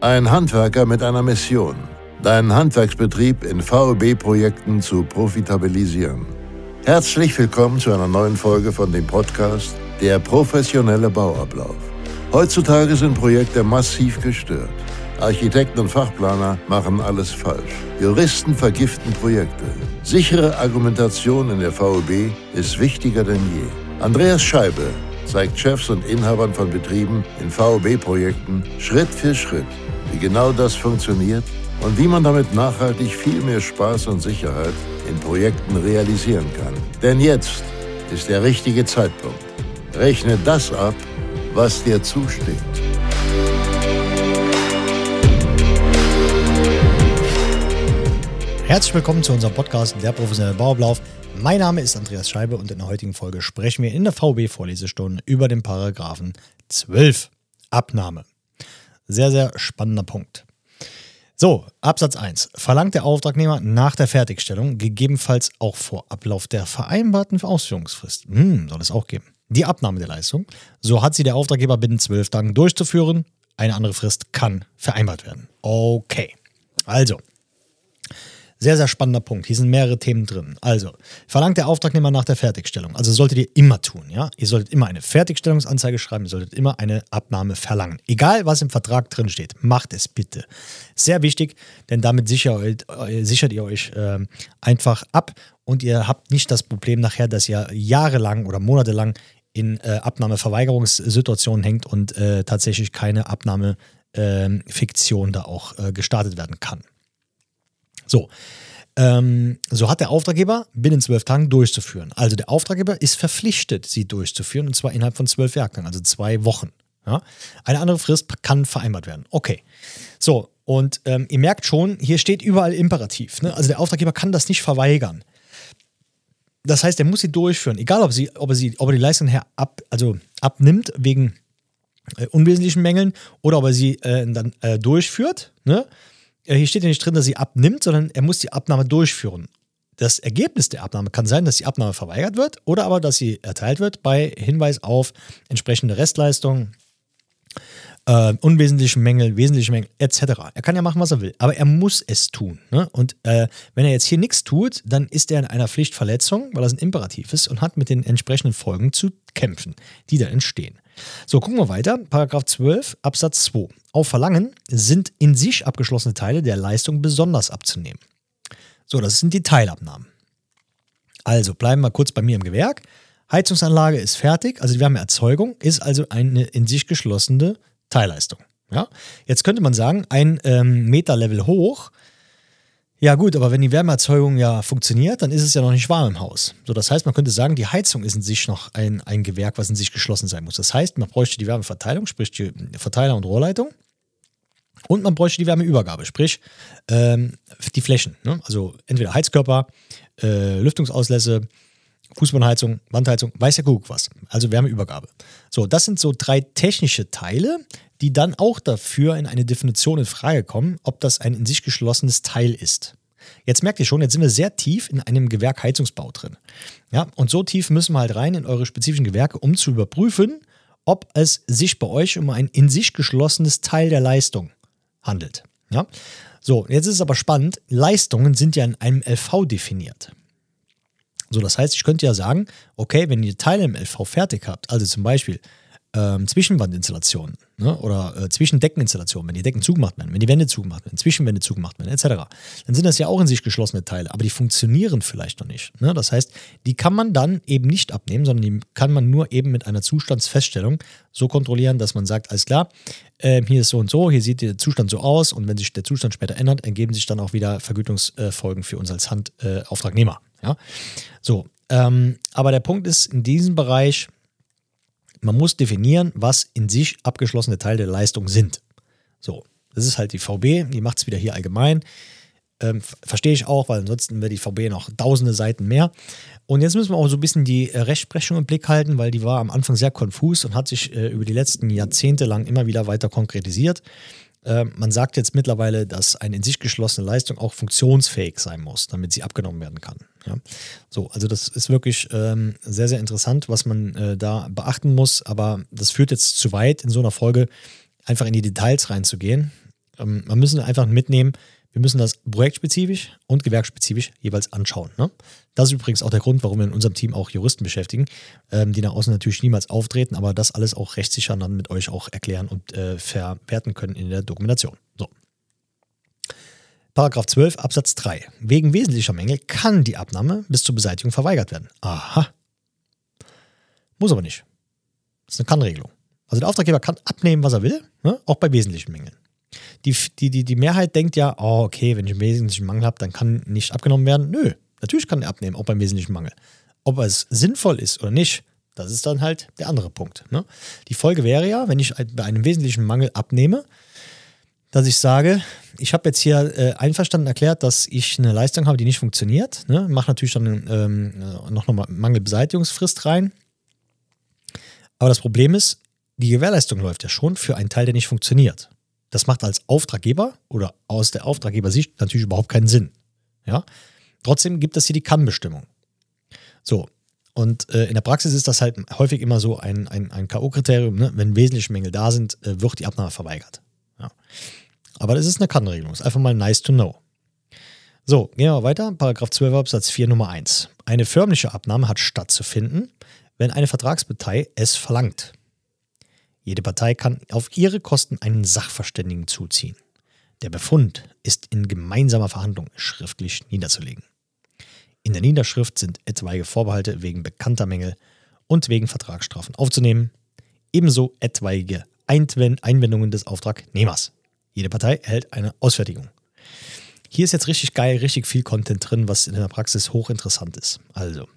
Ein Handwerker mit einer Mission: deinen Handwerksbetrieb in VEB-Projekten zu profitabilisieren. Herzlich willkommen zu einer neuen Folge von dem Podcast Der professionelle Bauablauf. Heutzutage sind Projekte massiv gestört. Architekten und Fachplaner machen alles falsch. Juristen vergiften Projekte. Sichere Argumentation in der VEB ist wichtiger denn je. Andreas Scheibe zeigt Chefs und Inhabern von Betrieben in VEB-Projekten Schritt für Schritt, wie genau das funktioniert und wie man damit nachhaltig viel mehr Spaß und Sicherheit in Projekten realisieren kann. Denn jetzt ist der richtige Zeitpunkt. Rechne das ab, was dir zusteht. Herzlich willkommen zu unserem Podcast Der professionelle Bauablauf. Mein Name ist Andreas Scheibe und in der heutigen Folge sprechen wir in der VEB-Vorlesestunde über den Paragraphen 12, Abnahme. Sehr, sehr spannender Punkt. So, Absatz 1. Verlangt der Auftragnehmer nach der Fertigstellung, gegebenenfalls auch vor Ablauf der vereinbarten Ausführungsfrist, soll es auch geben, die Abnahme der Leistung, so hat sie der Auftraggeber binnen 12 Tagen durchzuführen. Eine andere Frist kann vereinbart werden. Okay, also, sehr, sehr spannender Punkt. Hier sind mehrere Themen drin. Also, verlangt der Auftragnehmer nach der Fertigstellung. Also solltet ihr immer tun, ja? Ihr solltet immer eine Fertigstellungsanzeige schreiben, ihr solltet immer eine Abnahme verlangen. Egal, was im Vertrag drin steht, macht es bitte. Sehr wichtig, denn damit sichert ihr euch einfach ab und ihr habt nicht das Problem nachher, dass ihr jahrelang oder monatelang in Abnahmeverweigerungssituationen hängt und tatsächlich keine Abnahmefiktion da auch gestartet werden kann. So hat der Auftraggeber binnen 12 Tagen durchzuführen. Also der Auftraggeber ist verpflichtet, sie durchzuführen, und zwar innerhalb von 12 Werktagen, also 2 Wochen. Ja? Eine andere Frist kann vereinbart werden. Okay, so, und ihr merkt schon, hier steht überall Imperativ. Ne? Also der Auftraggeber kann das nicht verweigern. Das heißt, er muss sie durchführen, egal ob er die Leistung abnimmt wegen unwesentlichen Mängeln oder ob er sie dann durchführt, ne? Hier steht ja nicht drin, dass sie abnimmt, sondern er muss die Abnahme durchführen. Das Ergebnis der Abnahme kann sein, dass die Abnahme verweigert wird oder aber, dass sie erteilt wird bei Hinweis auf entsprechende Restleistung, unwesentliche Mängel, wesentliche Mängel etc. Er kann ja machen, was er will, aber er muss es tun. Ne? Und wenn er jetzt hier nichts tut, dann ist er in einer Pflichtverletzung, weil das ein Imperativ ist und hat mit den entsprechenden Folgen zu kämpfen, die da entstehen. So, gucken wir weiter. Paragraph 12 Absatz 2. Auf Verlangen sind in sich abgeschlossene Teile der Leistung besonders abzunehmen. So, das sind die Teilabnahmen. Also bleiben wir kurz bei mir im Gewerk. Heizungsanlage ist fertig, also die Wärmeerzeugung ist also eine in sich geschlossene Teilleistung. Ja? Jetzt könnte man sagen, ein Meterlevel hoch. Ja gut, aber wenn die Wärmeerzeugung ja funktioniert, dann ist es ja noch nicht warm im Haus. So, das heißt, man könnte sagen, die Heizung ist in sich noch ein Gewerk, was in sich geschlossen sein muss. Das heißt, man bräuchte die Wärmeverteilung, sprich die Verteiler und Rohrleitung. Und man bräuchte die Wärmeübergabe, sprich die Flächen. Ne? Also entweder Heizkörper, Lüftungsauslässe, Fußbodenheizung, Wandheizung, weiß der Kuckuck was. Also Wärmeübergabe. So, das sind so 3 technische Teile, die dann auch dafür in eine Definition in Frage kommen, ob das ein in sich geschlossenes Teil ist. Jetzt merkt ihr schon, jetzt sind wir sehr tief in einem Gewerk Heizungsbau drin. Ja, und so tief müssen wir halt rein in eure spezifischen Gewerke, um zu überprüfen, ob es sich bei euch um ein in sich geschlossenes Teil der Leistung handelt. Ja? So, jetzt ist es aber spannend, Leistungen sind ja in einem LV definiert. So, das heißt, ich könnte ja sagen, okay, wenn ihr Teile im LV fertig habt, also zum Beispiel Zwischenwandinstallationen, ne, oder Zwischendeckeninstallationen, wenn die Decken zugemacht werden, wenn die Wände zugemacht werden, Zwischenwände zugemacht werden, etc., dann sind das ja auch in sich geschlossene Teile, aber die funktionieren vielleicht noch nicht. Ne? Das heißt, die kann man dann eben nicht abnehmen, sondern die kann man nur eben mit einer Zustandsfeststellung so kontrollieren, dass man sagt, alles klar, hier ist so und so, hier sieht der Zustand so aus, und wenn sich der Zustand später ändert, ergeben sich dann auch wieder Vergütungsfolgen für uns als Auftragnehmer. Ja? So, aber der Punkt ist, in diesem Bereich, man muss definieren, was in sich abgeschlossene Teile der Leistung sind. So, das ist halt die VB, die macht es wieder hier allgemein. Verstehe ich auch, weil ansonsten wäre die VB noch tausende Seiten mehr. Und jetzt müssen wir auch so ein bisschen die Rechtsprechung im Blick halten, weil die war am Anfang sehr konfus und hat sich über die letzten Jahrzehnte lang immer wieder weiter konkretisiert. Man sagt jetzt mittlerweile, dass eine in sich geschlossene Leistung auch funktionsfähig sein muss, damit sie abgenommen werden kann. Ja? So, also das ist wirklich sehr, sehr interessant, was man da beachten muss, aber das führt jetzt zu weit, in so einer Folge einfach in die Details reinzugehen. Wir müssen einfach mitnehmen, wir müssen das projektspezifisch und gewerksspezifisch jeweils anschauen. Ne? Das ist übrigens auch der Grund, warum wir in unserem Team auch Juristen beschäftigen, die nach außen natürlich niemals auftreten, aber das alles auch rechtssicher dann mit euch auch erklären und verwerten können in der Dokumentation. So. Paragraph 12 Absatz 3. Wegen wesentlicher Mängel kann die Abnahme bis zur Beseitigung verweigert werden. Aha. Muss aber nicht. Das ist eine Kann-Regelung. Also der Auftraggeber kann abnehmen, was er will, ne? Auch bei wesentlichen Mängeln. Die Mehrheit denkt ja, oh, okay, wenn ich einen wesentlichen Mangel habe, dann kann nicht abgenommen werden. Nö, natürlich kann er abnehmen, auch beim wesentlichen Mangel. Ob es sinnvoll ist oder nicht, das ist dann halt der andere Punkt. Ne? Die Folge wäre ja, wenn ich bei einem wesentlichen Mangel abnehme, dass ich sage, ich habe jetzt hier einverstanden erklärt, dass ich eine Leistung habe, die nicht funktioniert. Ne? Mache natürlich dann nochmal Mangelbeseitigungsfrist rein. Aber das Problem ist, die Gewährleistung läuft ja schon für einen Teil, der nicht funktioniert. Das macht als Auftraggeber oder aus der Auftraggebersicht natürlich überhaupt keinen Sinn. Ja? Trotzdem gibt es hier die Kann-Bestimmung. So, und in der Praxis ist das halt häufig immer so ein K.O.-Kriterium, ne? Wenn wesentliche Mängel da sind, wird die Abnahme verweigert. Ja. Aber das ist eine Kann-Regelung, ist einfach mal nice to know. So, gehen wir weiter. Paragraph 12 Absatz 4 Nummer 1. Eine förmliche Abnahme hat stattzufinden, wenn eine Vertragspartei es verlangt. Jede Partei kann auf ihre Kosten einen Sachverständigen zuziehen. Der Befund ist in gemeinsamer Verhandlung schriftlich niederzulegen. In der Niederschrift sind etwaige Vorbehalte wegen bekannter Mängel und wegen Vertragsstrafen aufzunehmen, ebenso etwaige Einwendungen des Auftragnehmers. Jede Partei erhält eine Ausfertigung. Hier ist jetzt richtig geil, richtig viel Content drin, was in der Praxis hochinteressant ist. Also,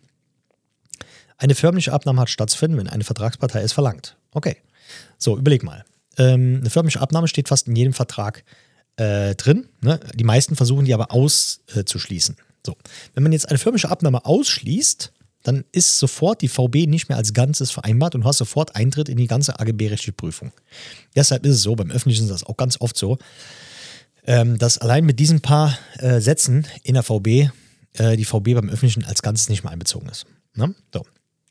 eine förmliche Abnahme hat stattzufinden, wenn eine Vertragspartei es verlangt. Okay. So, überleg mal. Eine förmliche Abnahme steht fast in jedem Vertrag drin. Ne? Die meisten versuchen die aber auszuschließen. So. Wenn man jetzt eine förmliche Abnahme ausschließt, dann ist sofort die VB nicht mehr als Ganzes vereinbart und du hast sofort Eintritt in die ganze AGB-rechtliche Prüfung. Deshalb ist es so, beim Öffentlichen ist das auch ganz oft so, dass allein mit diesen paar Sätzen in der VB die VB beim Öffentlichen als Ganzes nicht mehr einbezogen ist. Ne? So.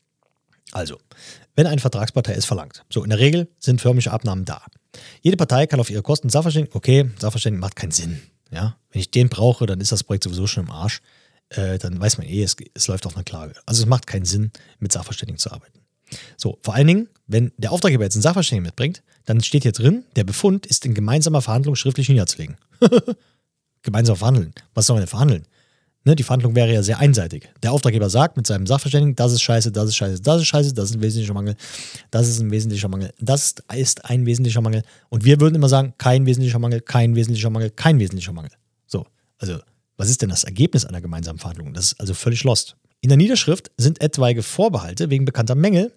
Also, wenn eine Vertragspartei es verlangt. So, in der Regel sind förmliche Abnahmen da. Jede Partei kann auf ihre Kosten Sachverständigen. Okay, Sachverständigen macht keinen Sinn. Ja? Wenn ich den brauche, dann ist das Projekt sowieso schon im Arsch. Dann weiß man es läuft auf eine Klage. Also es macht keinen Sinn, mit Sachverständigen zu arbeiten. So, vor allen Dingen, wenn der Auftraggeber jetzt einen Sachverständigen mitbringt, dann steht hier drin, der Befund ist in gemeinsamer Verhandlung schriftlich niederzulegen. Gemeinsam verhandeln. Was soll man denn verhandeln? Ne, die Verhandlung wäre ja sehr einseitig. Der Auftraggeber sagt mit seinem Sachverständigen, das ist scheiße, das ist scheiße, das ist scheiße, das ist ein wesentlicher Mangel, das ist ein wesentlicher Mangel, das ist ein wesentlicher Mangel. Und wir würden immer sagen, kein wesentlicher Mangel, kein wesentlicher Mangel, kein wesentlicher Mangel. So, also was ist denn das Ergebnis einer gemeinsamen Verhandlung? Das ist also völlig lost. In der Niederschrift sind etwaige Vorbehalte wegen bekannter Mängel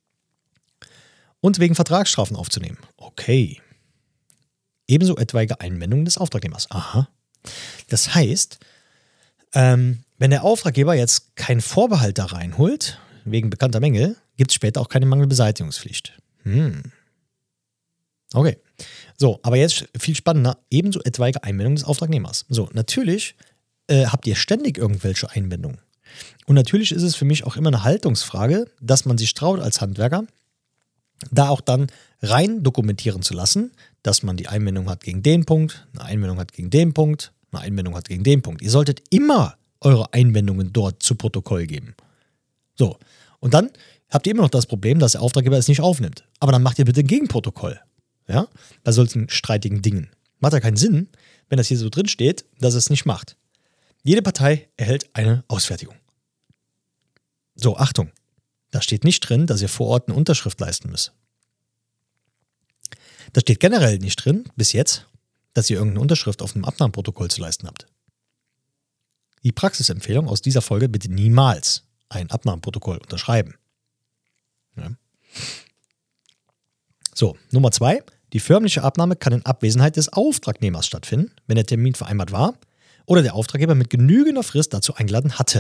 und wegen Vertragsstrafen aufzunehmen. Okay. Ebenso etwaige Einwendungen des Auftragnehmers. Aha. Das heißt, wenn der Auftraggeber jetzt keinen Vorbehalt da reinholt, wegen bekannter Mängel, gibt es später auch keine Mangelbeseitigungspflicht. Okay. So, aber jetzt viel spannender, ebenso etwaige Einwendungen des Auftragnehmers. So, natürlich habt ihr ständig irgendwelche Einwendungen. Und natürlich ist es für mich auch immer eine Haltungsfrage, dass man sich traut als Handwerker, da auch dann rein dokumentieren zu lassen, dass man die Einwendung hat gegen den Punkt, eine Einwendung hat gegen den Punkt, eine Einwendung hat gegen den Punkt. Ihr solltet immer eure Einwendungen dort zu Protokoll geben. So, und dann habt ihr immer noch das Problem, dass der Auftraggeber es nicht aufnimmt. Aber dann macht ihr bitte ein Gegenprotokoll. Ja? Bei solchen streitigen Dingen. Macht ja keinen Sinn, wenn das hier so drin steht, dass es nicht macht. Jede Partei erhält eine Ausfertigung. So, Achtung. Da steht nicht drin, dass ihr vor Ort eine Unterschrift leisten müsst. Da steht generell nicht drin, bis jetzt, dass ihr irgendeine Unterschrift auf einem Abnahmeprotokoll zu leisten habt. Die Praxisempfehlung aus dieser Folge: bitte niemals ein Abnahmeprotokoll unterschreiben. Ja. So, Nummer 2. Die förmliche Abnahme kann in Abwesenheit des Auftragnehmers stattfinden, wenn der Termin vereinbart war oder der Auftraggeber mit genügender Frist dazu eingeladen hatte.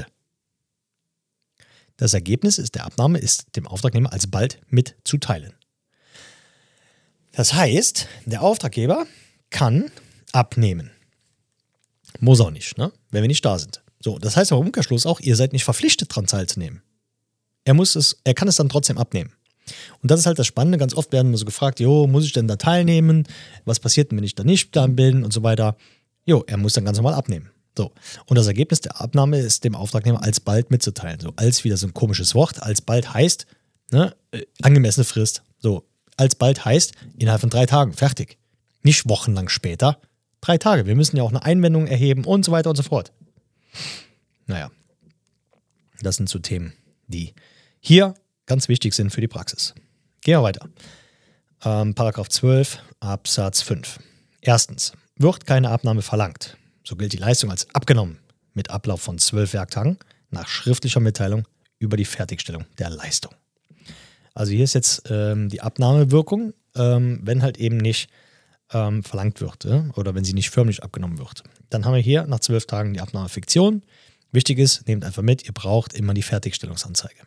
Das Ergebnis der Abnahme ist dem Auftragnehmer alsbald mitzuteilen. Das heißt, der Auftraggeber kann abnehmen. Muss auch nicht, ne? Wenn wir nicht da sind. So, das heißt aber im Umkehrschluss auch, ihr seid nicht verpflichtet, daran teilzunehmen. Er kann es dann trotzdem abnehmen. Und das ist halt das Spannende. Ganz oft werden wir so gefragt, muss ich denn da teilnehmen? Was passiert denn, wenn ich da nicht da bin und so weiter? Er muss dann ganz normal abnehmen. So. Und das Ergebnis der Abnahme ist dem Auftragnehmer alsbald mitzuteilen. So, als wieder so ein komisches Wort. Alsbald heißt, angemessene Frist. So, alsbald heißt, innerhalb von 3 Tagen, fertig. Nicht wochenlang später. 3 Tage. Wir müssen ja auch eine Einwendung erheben und so weiter und so fort. Naja. Das sind so Themen, die hier ganz wichtig sind für die Praxis. Gehen wir weiter. Paragraph 12 Absatz 5. Erstens. Wird keine Abnahme verlangt, so gilt die Leistung als abgenommen mit Ablauf von 12 Werktagen nach schriftlicher Mitteilung über die Fertigstellung der Leistung. Also hier ist jetzt die Abnahmewirkung, wenn halt eben nicht verlangt wird oder wenn sie nicht förmlich abgenommen wird. Dann haben wir hier nach 12 Tagen die Abnahmefiktion. Wichtig ist, nehmt einfach mit, ihr braucht immer die Fertigstellungsanzeige.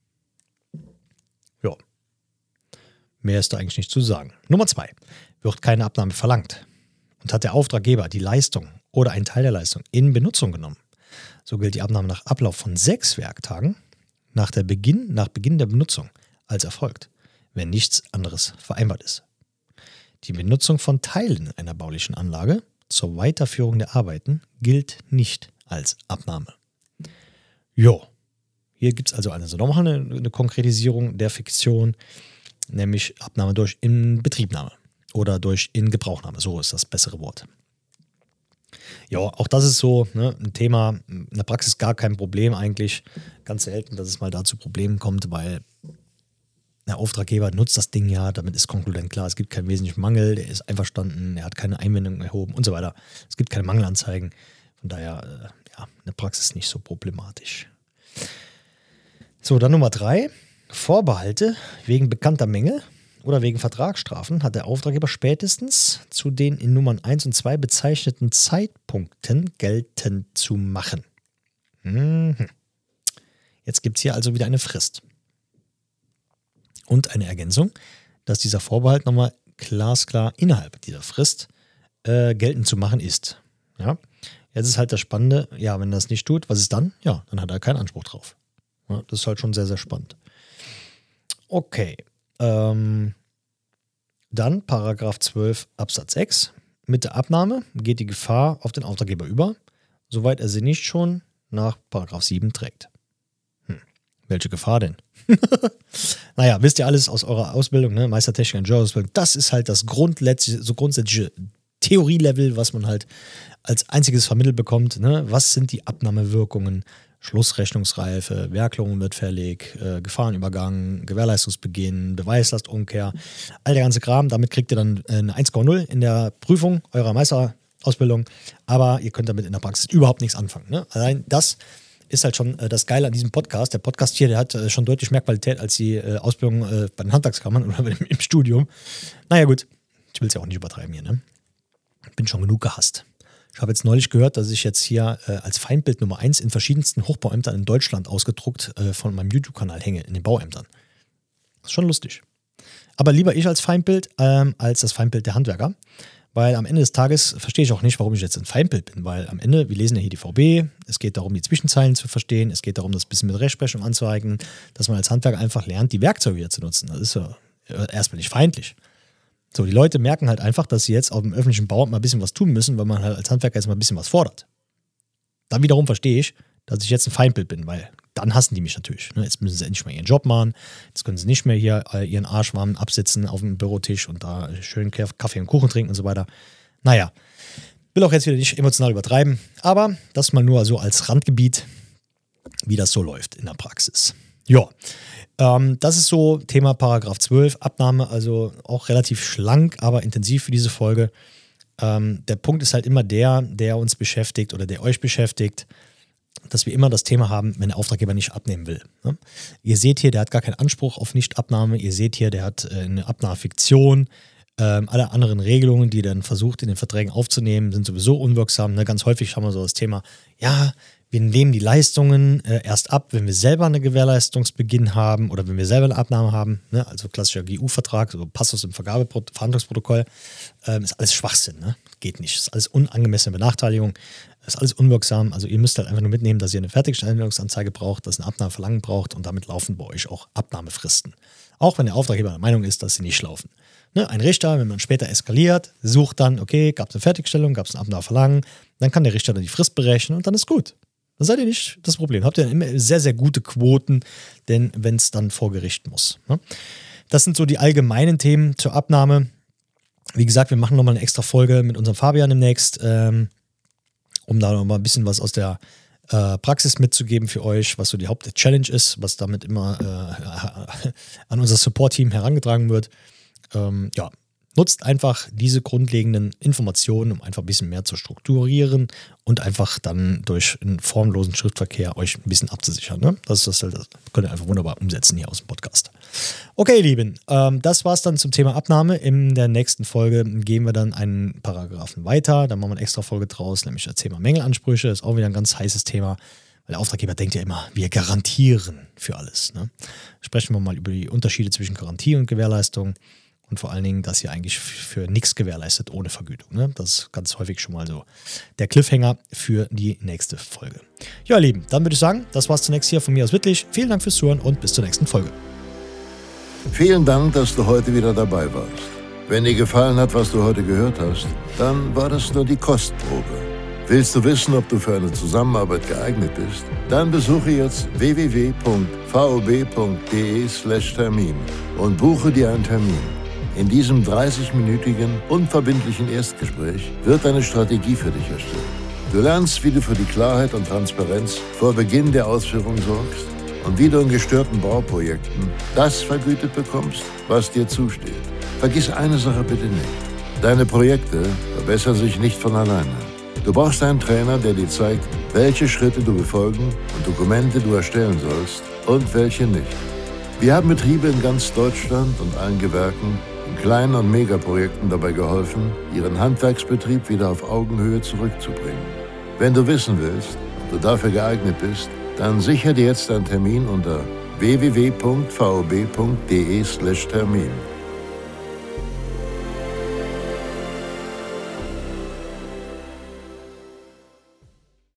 Ja. Mehr ist da eigentlich nicht zu sagen. Nummer 2. Wird keine Abnahme verlangt und hat der Auftraggeber die Leistung oder einen Teil der Leistung in Benutzung genommen, so gilt die Abnahme nach Ablauf von 6 Werktagen nach Beginn der Benutzung als erfolgt, wenn nichts anderes vereinbart ist. Die Benutzung von Teilen einer baulichen Anlage zur Weiterführung der Arbeiten gilt nicht als Abnahme. Jo, hier gibt es also nochmal eine Konkretisierung der Fiktion, nämlich Abnahme durch Inbetriebnahme oder durch Ingebrauchnahme, so ist das bessere Wort. Ja, auch das ist so ein Thema, in der Praxis gar kein Problem eigentlich, ganz selten, dass es mal da zu Problemen kommt, weil der Auftraggeber nutzt das Ding ja, damit ist konkludent klar, es gibt keinen wesentlichen Mangel, der ist einverstanden, er hat keine Einwendungen erhoben und so weiter. Es gibt keine Mangelanzeigen, von daher in der Praxis nicht so problematisch. So, dann Nummer 3. Vorbehalte wegen bekannter Mängel oder wegen Vertragsstrafen hat der Auftraggeber spätestens zu den in Nummern 1 und 2 bezeichneten Zeitpunkten geltend zu machen. Jetzt gibt es hier also wieder eine Frist. Und eine Ergänzung, dass dieser Vorbehalt nochmal glasklar innerhalb dieser Frist geltend zu machen ist. Ja? Jetzt ist halt das Spannende, wenn er das nicht tut, was ist dann? Ja, dann hat er keinen Anspruch drauf. Ja, das ist halt schon sehr, sehr spannend. Okay. Dann Paragraph 12 Absatz 6. Mit der Abnahme geht die Gefahr auf den Auftraggeber über, soweit er sie nicht schon nach Paragraph 7 trägt. Welche Gefahr denn? Naja, wisst ihr alles aus eurer Ausbildung, ne? Meistertechniker Ingenieursbildung. Das ist halt das grundsätzliche Theorielevel, was man halt als einziges vermittelt bekommt. Ne? Was sind die Abnahmewirkungen? Schlussrechnungsreife, Werklohn wird fällig, Gefahrenübergang, Gewährleistungsbeginn, Beweislastumkehr, all der ganze Kram. Damit kriegt ihr dann eine 1,0 in der Prüfung eurer Meisterausbildung, aber ihr könnt damit in der Praxis überhaupt nichts anfangen. Ne? Allein das ist halt schon das Geile an diesem Podcast. Der Podcast hier, der hat schon deutlich mehr Qualität als die Ausbildung bei den Handwerkskammern oder im Studium. Naja gut, ich will es ja auch nicht übertreiben hier. Ne? Bin schon genug gehasst. Ich habe jetzt neulich gehört, dass ich jetzt hier als Feindbild Nummer 1 in verschiedensten Hochbauämtern in Deutschland ausgedruckt von meinem YouTube-Kanal hänge, in den Bauämtern. Das ist schon lustig. Aber lieber ich als Feindbild als das Feindbild der Handwerker, weil am Ende des Tages verstehe ich auch nicht, warum ich jetzt ein Feindbild bin, weil am Ende, wir lesen ja hier die VB, es geht darum, die Zwischenzeilen zu verstehen, es geht darum, das ein bisschen mit Rechtsprechung anzueignen, dass man als Handwerker einfach lernt, die Werkzeuge wieder zu nutzen. Das ist ja erstmal nicht feindlich. So, die Leute merken halt einfach, dass sie jetzt auf dem öffentlichen Bauamt mal ein bisschen was tun müssen, weil man halt als Handwerker jetzt mal ein bisschen was fordert. Dann wiederum verstehe ich, dass ich jetzt ein Feindbild bin, weil dann hassen die mich natürlich. Ne? Jetzt müssen sie endlich mal ihren Job machen, jetzt können sie nicht mehr hier ihren Arsch warm absitzen auf dem Bürotisch und da schön Kaffee und Kuchen trinken und so weiter. Naja, will auch jetzt wieder nicht emotional übertreiben, aber das mal nur so als Randgebiet, wie das so läuft in der Praxis. Ja. Das ist so Thema Paragraph 12, Abnahme, also auch relativ schlank, aber intensiv für diese Folge. Der Punkt ist halt immer der uns beschäftigt oder der euch beschäftigt, dass wir immer das Thema haben, wenn der Auftraggeber nicht abnehmen will. Ne? Ihr seht hier, der hat gar keinen Anspruch auf Nichtabnahme. Ihr seht hier, der hat eine Abnahmefiktion. Alle anderen Regelungen, die er dann versucht, in den Verträgen aufzunehmen, sind sowieso unwirksam. Ne? Ganz häufig haben wir so das Thema, ja, Wir nehmen die Leistungen erst ab, wenn wir selber einen Gewährleistungsbeginn haben oder wenn wir selber eine Abnahme haben. Ne? Also klassischer GU-Vertrag, so Passus im Verhandlungsprotokoll. Ist alles Schwachsinn, ne? Geht nicht. Ist alles unangemessene Benachteiligung. Ist alles unwirksam. Also ihr müsst halt einfach nur mitnehmen, dass ihr eine Fertigstellungsanzeige braucht, dass eine Abnahmeverlangen braucht und damit laufen bei euch auch Abnahmefristen. Auch wenn der Auftraggeber der Meinung ist, dass sie nicht laufen. Ne? Ein Richter, wenn man später eskaliert, sucht dann, okay, gab es eine Fertigstellung, gab es ein Abnahmeverlangen, dann kann der Richter dann die Frist berechnen und dann ist gut. Dann seid ihr nicht das Problem. Habt ihr dann immer sehr, sehr gute Quoten, denn wenn es dann vor Gericht muss. Ne? Das sind so die allgemeinen Themen zur Abnahme. Wie gesagt, wir machen nochmal eine extra Folge mit unserem Fabian demnächst, um da nochmal ein bisschen was aus der Praxis mitzugeben für euch, was so die Haupt-Challenge ist, was damit immer an unser Support-Team herangetragen wird. Nutzt einfach diese grundlegenden Informationen, um einfach ein bisschen mehr zu strukturieren und einfach dann durch einen formlosen Schriftverkehr euch ein bisschen abzusichern. Ne? Das könnt ihr einfach wunderbar umsetzen hier aus dem Podcast. Okay, ihr Lieben, das war's dann zum Thema Abnahme. In der nächsten Folge gehen wir dann einen Paragraphen weiter. Da machen wir eine extra Folge draus, nämlich das Thema Mängelansprüche. Das ist auch wieder ein ganz heißes Thema. Weil der Auftraggeber denkt ja immer, wir garantieren für alles. Ne? Sprechen wir mal über die Unterschiede zwischen Garantie und Gewährleistung. Und vor allen Dingen, dass ihr eigentlich für nichts gewährleistet ohne Vergütung. Ne? Das ist ganz häufig schon mal so der Cliffhanger für die nächste Folge. Ja, ihr Lieben, dann würde ich sagen, das war's zunächst hier von mir aus Wittlich. Vielen Dank fürs Zuhören und bis zur nächsten Folge. Vielen Dank, dass du heute wieder dabei warst. Wenn dir gefallen hat, was du heute gehört hast, dann war das nur die Kostprobe. Willst du wissen, ob du für eine Zusammenarbeit geeignet bist? Dann besuche jetzt www.vob.de/Termin und buche dir einen Termin. In diesem 30-minütigen, unverbindlichen Erstgespräch wird eine Strategie für dich erstellt. Du lernst, wie du für die Klarheit und Transparenz vor Beginn der Ausführung sorgst und wie du in gestörten Bauprojekten das vergütet bekommst, was dir zusteht. Vergiss eine Sache bitte nicht. Deine Projekte verbessern sich nicht von alleine. Du brauchst einen Trainer, der dir zeigt, welche Schritte du befolgen und Dokumente du erstellen sollst und welche nicht. Wir haben Betriebe in ganz Deutschland und allen Gewerken in kleinen und Megaprojekten dabei geholfen, ihren Handwerksbetrieb wieder auf Augenhöhe zurückzubringen. Wenn du wissen willst, ob du dafür geeignet bist, dann sichere dir jetzt einen Termin unter www.vob.de/Termin.